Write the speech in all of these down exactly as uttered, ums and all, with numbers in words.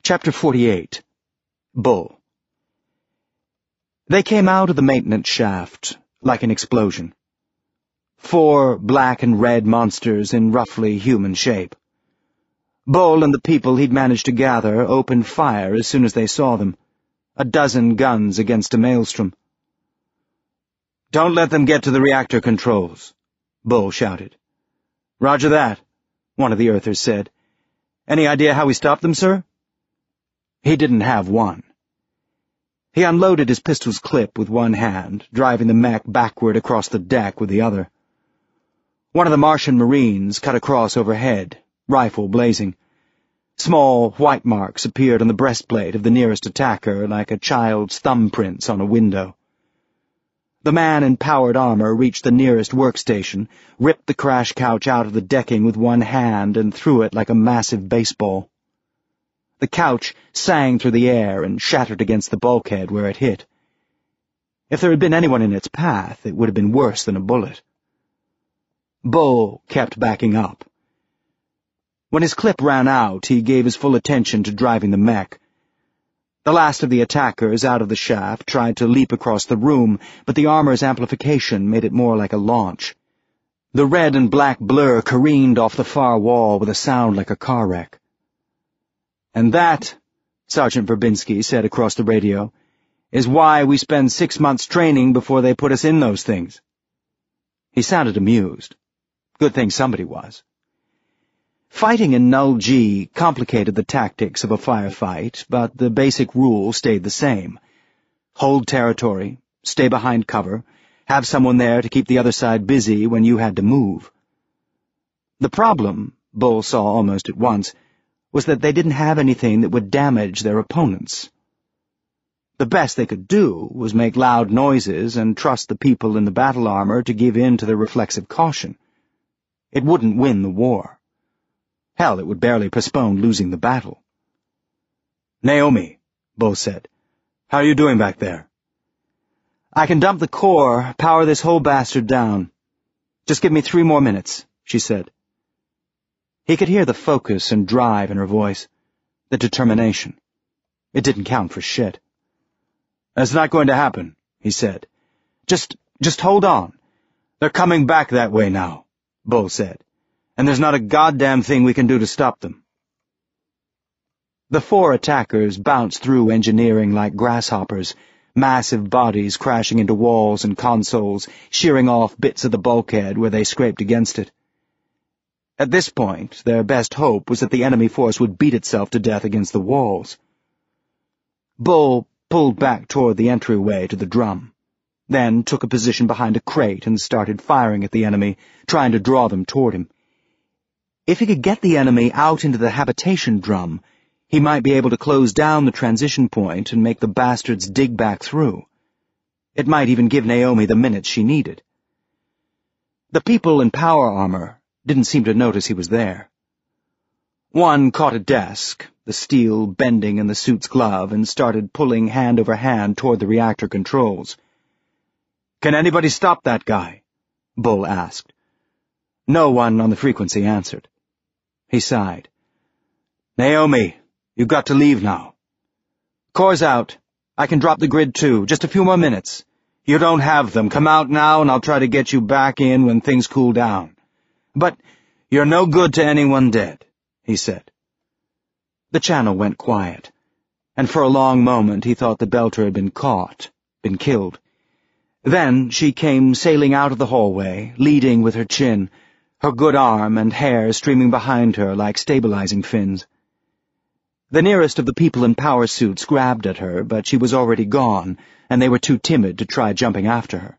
Chapter forty-eight. Bull. They came out of the maintenance shaft like an explosion. Four black and red monsters in roughly human shape. Bull and the people he'd managed to gather opened fire as soon as they saw them, a dozen guns against a maelstrom. "Don't let them get to the reactor controls," Bull shouted. "Roger that," one of the Earthers said. "Any idea how we stop them, sir?" He didn't have one. He unloaded his pistol's clip with one hand, driving the mech backward across the deck with the other. One of the Martian Marines cut across overhead, rifle blazing. Small white marks appeared on the breastplate of the nearest attacker like a child's thumbprints on a window. The man in powered armor reached the nearest workstation, ripped the crash couch out of the decking with one hand and threw it like a massive baseball. The couch sang through the air and shattered against the bulkhead where it hit. If there had been anyone in its path, it would have been worse than a bullet. Bull kept backing up. When his clip ran out, he gave his full attention to driving the mech. The last of the attackers out of the shaft tried to leap across the room, but the armor's amplification made it more like a launch. The red and black blur careened off the far wall with a sound like a car wreck. "And that," Sergeant Verbinski said across the radio, "is why we spend six months training before they put us in those things." He sounded amused. Good thing somebody was. Fighting in Null G complicated the tactics of a firefight, but the basic rule stayed the same. Hold territory, stay behind cover, have someone there to keep the other side busy when you had to move. The problem, Bull saw almost at once, was that they didn't have anything that would damage their opponents. The best they could do was make loud noises and trust the people in the battle armor to give in to their reflexive caution. It wouldn't win the war. Hell, it would barely postpone losing the battle. "Naomi," Bull said, "how are you doing back there?" "I can dump the core, power this whole bastard down. Just give me three more minutes," she said. He could hear the focus and drive in her voice, the determination. It didn't count for shit. "That's not going to happen," he said. Just, just hold on. They're coming back that way now," Bull said, "and there's not a goddamn thing we can do to stop them." The four attackers bounced through engineering like grasshoppers, massive bodies crashing into walls and consoles, shearing off bits of the bulkhead where they scraped against it. At this point, their best hope was that the enemy force would beat itself to death against the walls. Bull pulled back toward the entryway to the drum, then took a position behind a crate and started firing at the enemy, trying to draw them toward him. If he could get the enemy out into the habitation drum, he might be able to close down the transition point and make the bastards dig back through. It might even give Naomi the minutes she needed. The people in power armor didn't seem to notice he was there. One caught a desk, the steel bending in the suit's glove, and started pulling hand over hand toward the reactor controls. "Can anybody stop that guy?" Bull asked. No one on the frequency answered. He sighed. "Naomi, you've got to leave now." "Core's out. I can drop the grid too. Just a few more minutes." "You don't have them. Come out now and I'll try to get you back in when things cool down." "But you're no good to anyone dead," he said. The channel went quiet, and for a long moment he thought the Belter had been caught, been killed. Then she came sailing out of the hallway, leading with her chin, her good arm and hair streaming behind her like stabilizing fins. The nearest of the people in power suits grabbed at her, but she was already gone, and they were too timid to try jumping after her.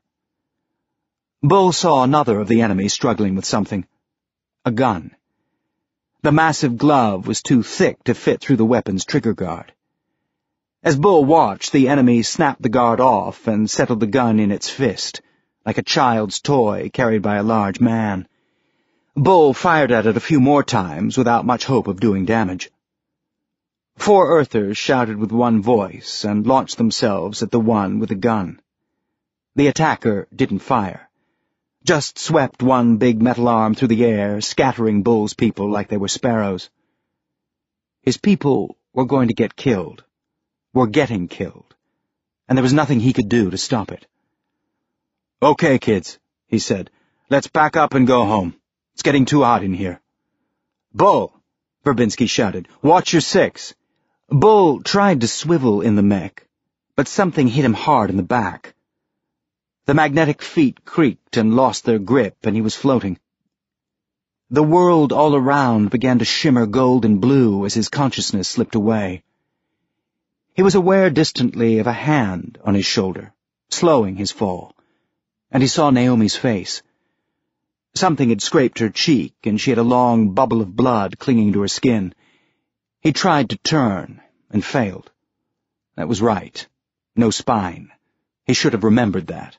Bull saw another of the enemy struggling with something. A gun. The massive glove was too thick to fit through the weapon's trigger guard. As Bull watched, the enemy snapped the guard off and settled the gun in its fist, like a child's toy carried by a large man. Bull fired at it a few more times without much hope of doing damage. Four Earthers shouted with one voice and launched themselves at the one with the gun. The attacker didn't fire, just swept one big metal arm through the air, scattering Bull's people like they were sparrows. His people were going to get killed, were getting killed, and there was nothing he could do to stop it. "Okay, kids," he said. "Let's pack up and go home. It's getting too hot in here." "Bull!" Verbinski shouted. "Watch your six." Bull tried to swivel in the mech, but something hit him hard in the back. The magnetic feet creaked and lost their grip, and he was floating. The world all around began to shimmer gold and blue as his consciousness slipped away. He was aware distantly of a hand on his shoulder, slowing his fall, and he saw Naomi's face. Something had scraped her cheek, and she had a long bubble of blood clinging to her skin. He tried to turn, and failed. That was right. No spine. He should have remembered that.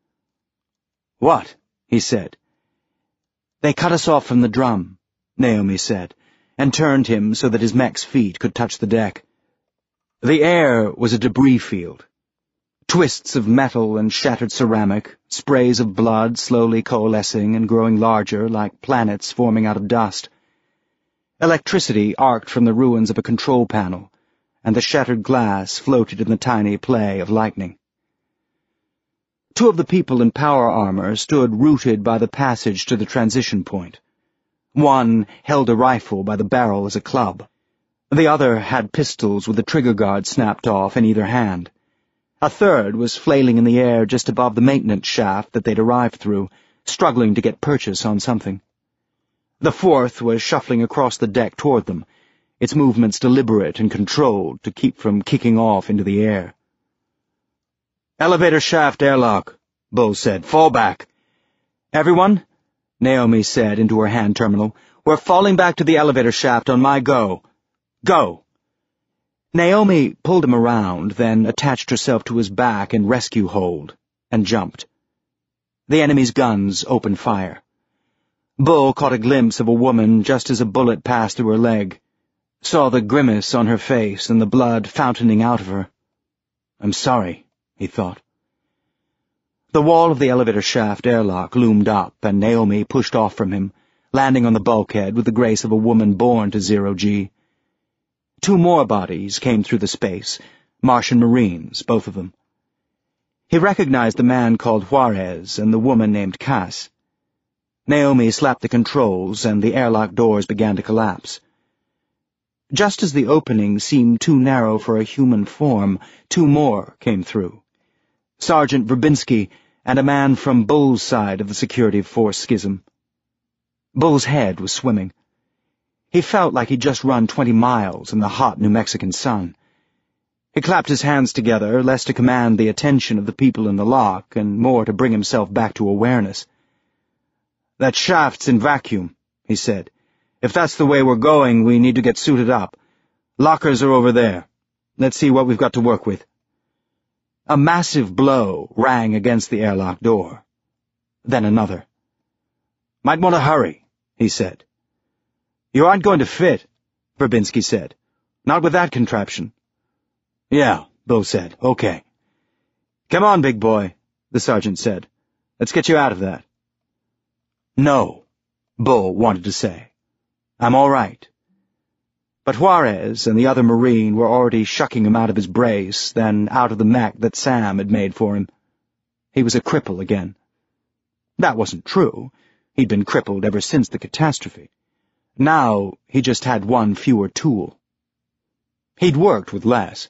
"What?" he said. "They cut us off from the drum," Naomi said, and turned him so that his mech's feet could touch the deck. The air was a debris field. Twists of metal and shattered ceramic, sprays of blood slowly coalescing and growing larger like planets forming out of dust. Electricity arced from the ruins of a control panel, and the shattered glass floated in the tiny play of lightning. Two of the people in power armor stood rooted by the passage to the transition point. One held a rifle by the barrel as a club. The other had pistols with the trigger guard snapped off in either hand. A third was flailing in the air just above the maintenance shaft that they'd arrived through, struggling to get purchase on something. The fourth was shuffling across the deck toward them, its movements deliberate and controlled to keep from kicking off into the air. "Elevator shaft airlock," Bull said. "Fall back." "Everyone," Naomi said into her hand terminal, "we're falling back to the elevator shaft on my go. Go." Naomi pulled him around, then attached herself to his back in rescue hold, and jumped. The enemy's guns opened fire. Bull caught a glimpse of a woman just as a bullet passed through her leg, saw the grimace on her face and the blood fountaining out of her. "I'm sorry," he thought. The wall of the elevator shaft airlock loomed up, and Naomi pushed off from him, landing on the bulkhead with the grace of a woman born to zero-G. Two more bodies came through the space, Martian Marines, both of them. He recognized the man called Juarez and the woman named Cass. Naomi slapped the controls, and the airlock doors began to collapse. Just as the opening seemed too narrow for a human form, two more came through. Sergeant Verbinski and a man from Bull's side of the security force schism. Bull's head was swimming. He felt like he'd just run twenty miles in the hot New Mexican sun. He clapped his hands together, less to command the attention of the people in the lock, and more to bring himself back to awareness. "That shaft's in vacuum," he said. "If that's the way we're going, we need to get suited up. Lockers are over there. Let's see what we've got to work with." A massive blow rang against the airlock door. Then another. "Might want to hurry," he said. "You aren't going to fit," Verbinski said. "Not with that contraption." "Yeah," Bull said. "Okay." "Come on, big boy," the sergeant said. "Let's get you out of that." "No," Bull wanted to say. "I'm all right." But Juarez and the other Marine were already shucking him out of his brace, then out of the mech that Sam had made for him. He was a cripple again. That wasn't true. He'd been crippled ever since the catastrophe. Now he just had one fewer tool. He'd worked with less.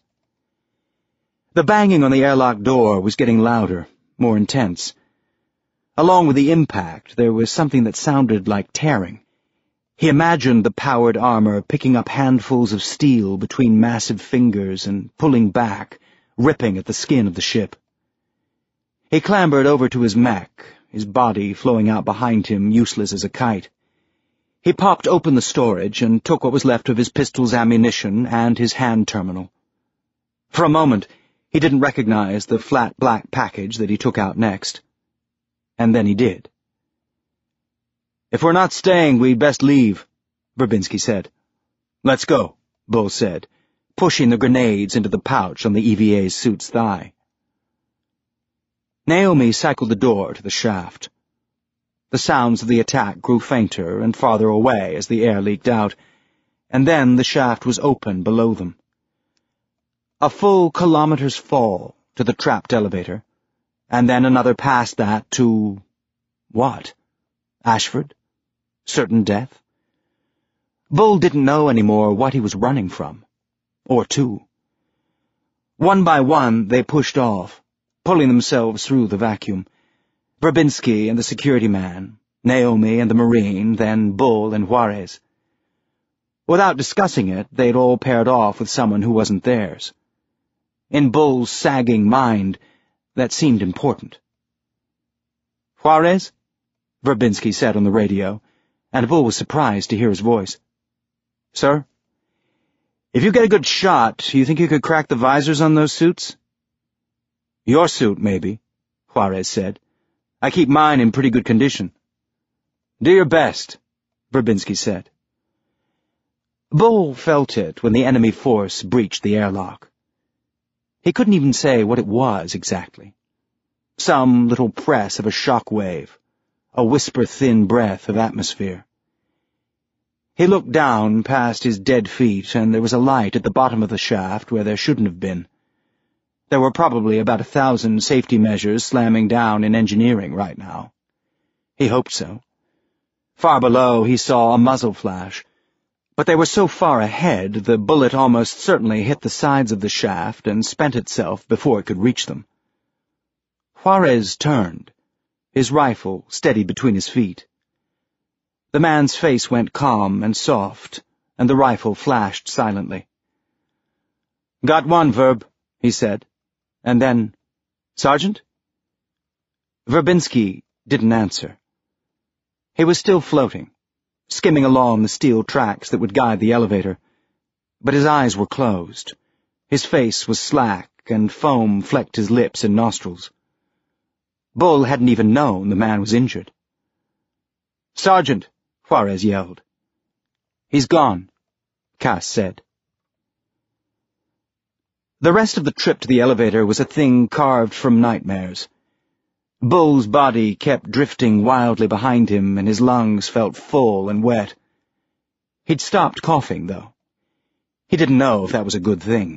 The banging on the airlock door was getting louder, more intense. Along with the impact, there was something that sounded like tearing. He imagined the powered armor picking up handfuls of steel between massive fingers and pulling back, ripping at the skin of the ship. He clambered over to his mech, his body flowing out behind him, useless as a kite. He popped open the storage and took what was left of his pistol's ammunition and his hand terminal. For a moment, he didn't recognize the flat black package that he took out next. And then he did. "If we're not staying, we'd best leave," Verbinski said. "Let's go," Bull said, pushing the grenades into the pouch on the E V A's suit's thigh. Naomi cycled the door to the shaft. The sounds of the attack grew fainter and farther away as the air leaked out, and then the shaft was open below them. A full kilometer's fall to the trapped elevator, and then another past that to... what? Ashford? Certain death? Bull didn't know anymore what he was running from. Or to. One by one they pushed off, pulling themselves through the vacuum. Verbinski and the security man, Naomi and the Marine, then Bull and Juarez. Without discussing it, they'd all paired off with someone who wasn't theirs. In Bull's sagging mind, that seemed important. "Juarez?" Verbinski said on the radio, and Bull was surprised to hear his voice. "Sir? If you get a good shot, you think you could crack the visors on those suits?" "Your suit, maybe," Juarez said. "I keep mine in pretty good condition." "Do your best," Verbinski said. Bull felt it when the enemy force breached the airlock. He couldn't even say what it was exactly. Some little press of a shock wave, a whisper-thin breath of atmosphere. He looked down past his dead feet, and there was a light at the bottom of the shaft where there shouldn't have been. There were probably about a thousand safety measures slamming down in engineering right now. He hoped so. Far below he saw a muzzle flash, but they were so far ahead the bullet almost certainly hit the sides of the shaft and spent itself before it could reach them. Juarez turned, his rifle steady between his feet. The man's face went calm and soft, and the rifle flashed silently. "Got one, Verb," he said, and then, "Sergeant?" Verbinski didn't answer. He was still floating, skimming along the steel tracks that would guide the elevator, but his eyes were closed. His face was slack, and foam flecked his lips and nostrils. Bull hadn't even known the man was injured. "Sergeant!" Juarez yelled. "He's gone," Cass said. The rest of the trip to the elevator was a thing carved from nightmares. Bull's body kept drifting wildly behind him, and his lungs felt full and wet. He'd stopped coughing, though. He didn't know if that was a good thing.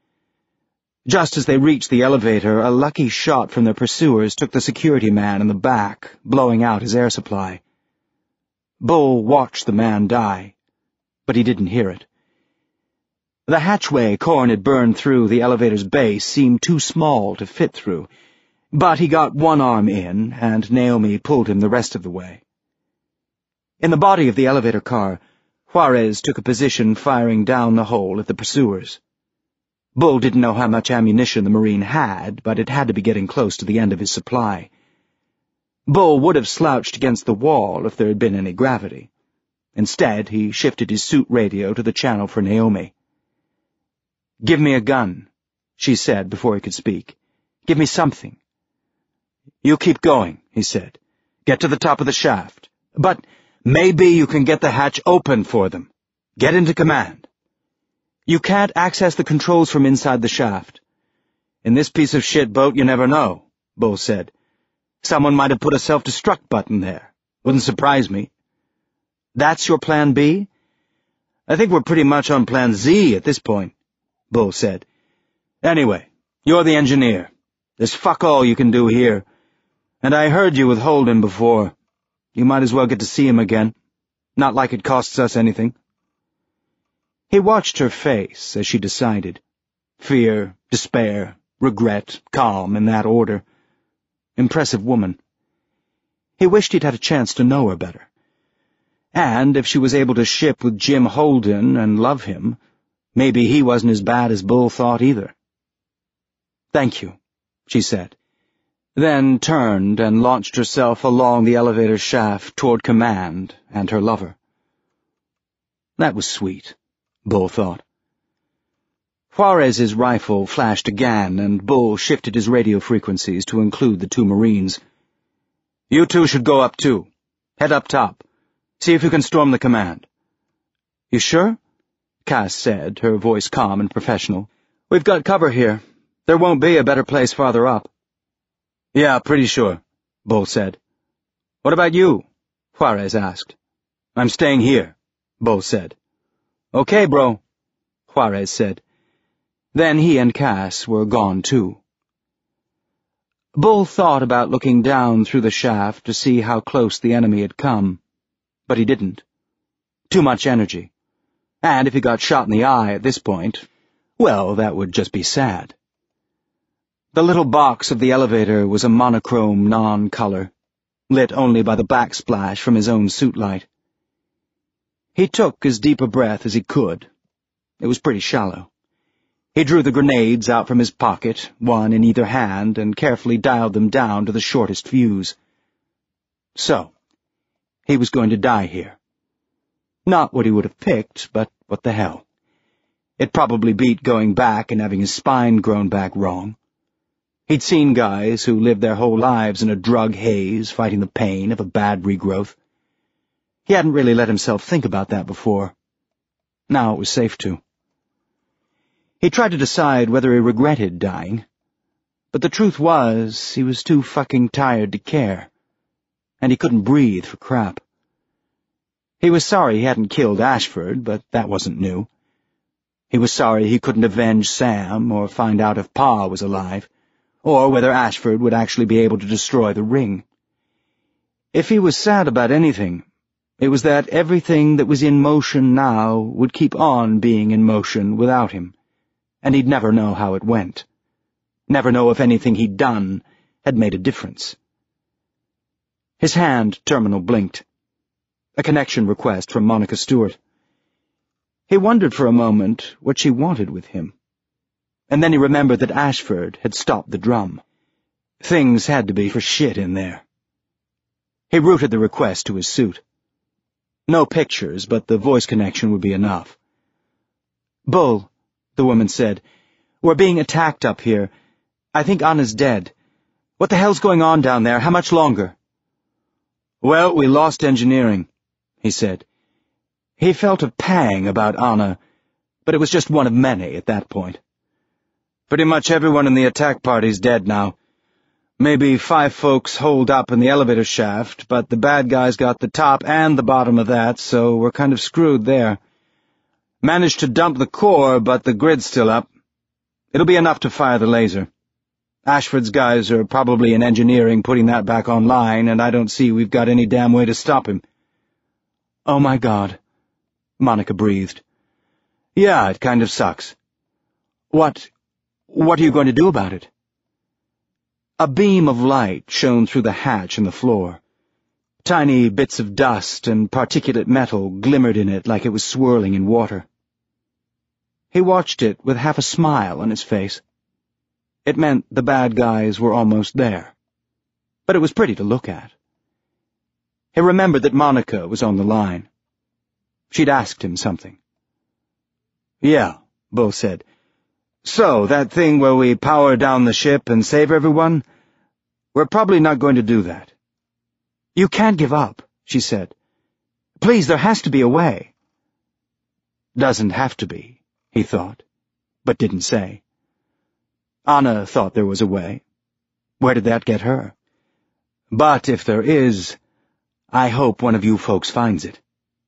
Just as they reached the elevator, a lucky shot from their pursuers took the security man in the back, blowing out his air supply. Bull watched the man die, but he didn't hear it. The hatchway Corn had burned through the elevator's base seemed too small to fit through, but he got one arm in, and Naomi pulled him the rest of the way. In the body of the elevator car, Juarez took a position firing down the hole at the pursuers. Bull didn't know how much ammunition the Marine had, but it had to be getting close to the end of his supply. Bull would have slouched against the wall if there had been any gravity. Instead, he shifted his suit radio to the channel for Naomi. "Give me a gun," she said before he could speak. "Give me something." "You keep going," he said. "Get to the top of the shaft. But maybe you can get the hatch open for them. Get into command." "You can't access the controls from inside the shaft." "In this piece of shit boat, you never know," Bull said. "Someone might have put a self-destruct button there. Wouldn't surprise me." "That's your plan B?" "I think we're pretty much on plan Z at this point," Bull said. "Anyway, you're the engineer. There's fuck all you can do here. And I heard you with Holden before. You might as well get to see him again. Not like it costs us anything." He watched her face as she decided. Fear, despair, regret, calm, in that order. Impressive woman. He wished he'd had a chance to know her better. And if she was able to ship with Jim Holden and love him, maybe he wasn't as bad as Bull thought either. "Thank you," she said, then turned and launched herself along the elevator shaft toward command and her lover. That was sweet, Bull thought. Juarez's rifle flashed again, and Bull shifted his radio frequencies to include the two Marines. "You two should go up too. Head up top. See if you can storm the command." "You sure?" Cass said, her voice calm and professional. "We've got cover here. There won't be a better place farther up." "Yeah, pretty sure," Bull said. "What about you?" Juarez asked. "I'm staying here," Bull said. "Okay, bro," Juarez said. Then he and Cass were gone too. Bull thought about looking down through the shaft to see how close the enemy had come, but he didn't. Too much energy. And if he got shot in the eye at this point, well, that would just be sad. The little box of the elevator was a monochrome non-color, lit only by the backsplash from his own suit light. He took as deep a breath as he could. It was pretty shallow. He drew the grenades out from his pocket, one in either hand, and carefully dialed them down to the shortest fuse. So, he was going to die here. Not what he would have picked, but what the hell. It probably beat going back and having his spine grown back wrong. He'd seen guys who lived their whole lives in a drug haze, fighting the pain of a bad regrowth. He hadn't really let himself think about that before. Now it was safe to. He tried to decide whether he regretted dying, but the truth was he was too fucking tired to care, and he couldn't breathe for crap. He was sorry he hadn't killed Ashford, but that wasn't new. He was sorry he couldn't avenge Sam or find out if Pa was alive, or whether Ashford would actually be able to destroy the ring. If he was sad about anything, it was that everything that was in motion now would keep on being in motion without him, and he'd never know how it went. Never know if anything he'd done had made a difference. His hand terminal blinked. A connection request from Monica Stewart. He wondered for a moment what she wanted with him. And then he remembered that Ashford had stopped the drum. Things had to be for shit in there. He routed the request to his suit. No pictures, but the voice connection would be enough. "Bull," the woman said, "we're being attacked up here. I think Anna's dead. What the hell's going on down there? How much longer?" "Well, we lost engineering," he said. He felt a pang about Anna, but it was just one of many at that point. "Pretty much everyone in the attack party's dead now. Maybe five folks holed up in the elevator shaft, but the bad guys got the top and the bottom of that, so we're kind of screwed there. Managed to dump the core, but the grid's still up. It'll be enough to fire the laser. Ashford's guys are probably in engineering putting that back online, and I don't see we've got any damn way to stop him." "Oh my God," Monica breathed. "Yeah, it kind of sucks." What, what are you going to do about it?" A beam of light shone through the hatch in the floor. Tiny bits of dust and particulate metal glimmered in it like it was swirling in water. He watched it with half a smile on his face. It meant the bad guys were almost there. But it was pretty to look at. He remembered that Monica was on the line. She'd asked him something. "Yeah," Bull said. "So, that thing where we power down the ship and save everyone? We're probably not going to do that." "You can't give up," she said. "Please, there has to be a way." Doesn't have to be, he thought, but didn't say. Anna thought there was a way. Where did that get her? But if there is, I hope one of you folks finds it.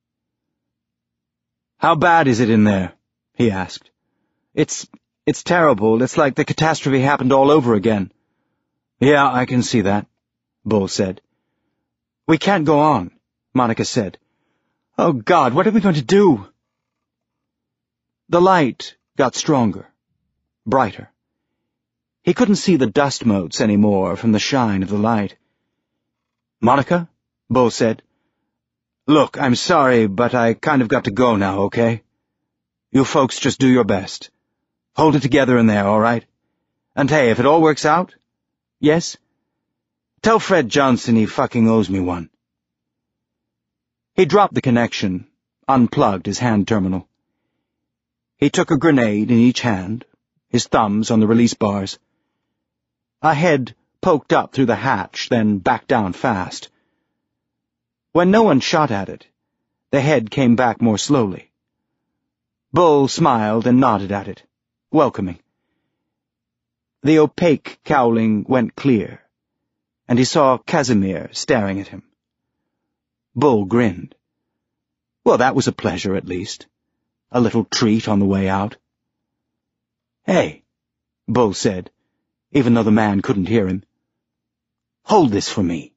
"How bad is it in there?" he asked. It's, it's terrible. It's like the catastrophe happened all over again." "Yeah, I can see that," Bull said. "We can't go on," Monica said. "Oh God, what are we going to do?" The light got stronger, brighter. He couldn't see the dust motes anymore from the shine of the light. "Monica?" Bull said. "Look, I'm sorry, but I kind of got to go now, okay? You folks just do your best. Hold it together in there, all right? And hey, if it all works out..." "Yes?" "Tell Fred Johnson he fucking owes me one." He dropped the connection, unplugged his hand terminal. He took a grenade in each hand, his thumbs on the release bars. A head poked up through the hatch, then back down fast. When no one shot at it, the head came back more slowly. Bull smiled and nodded at it, welcoming. The opaque cowling went clear, and he saw Casimir staring at him. Bull grinned. Well, that was a pleasure, at least. a little treat on the way out. "Hey," Bull said, even though the man couldn't hear him. "Hold this for me."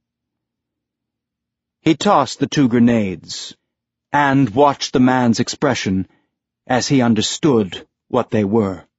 He tossed the two grenades and watched the man's expression as he understood what they were.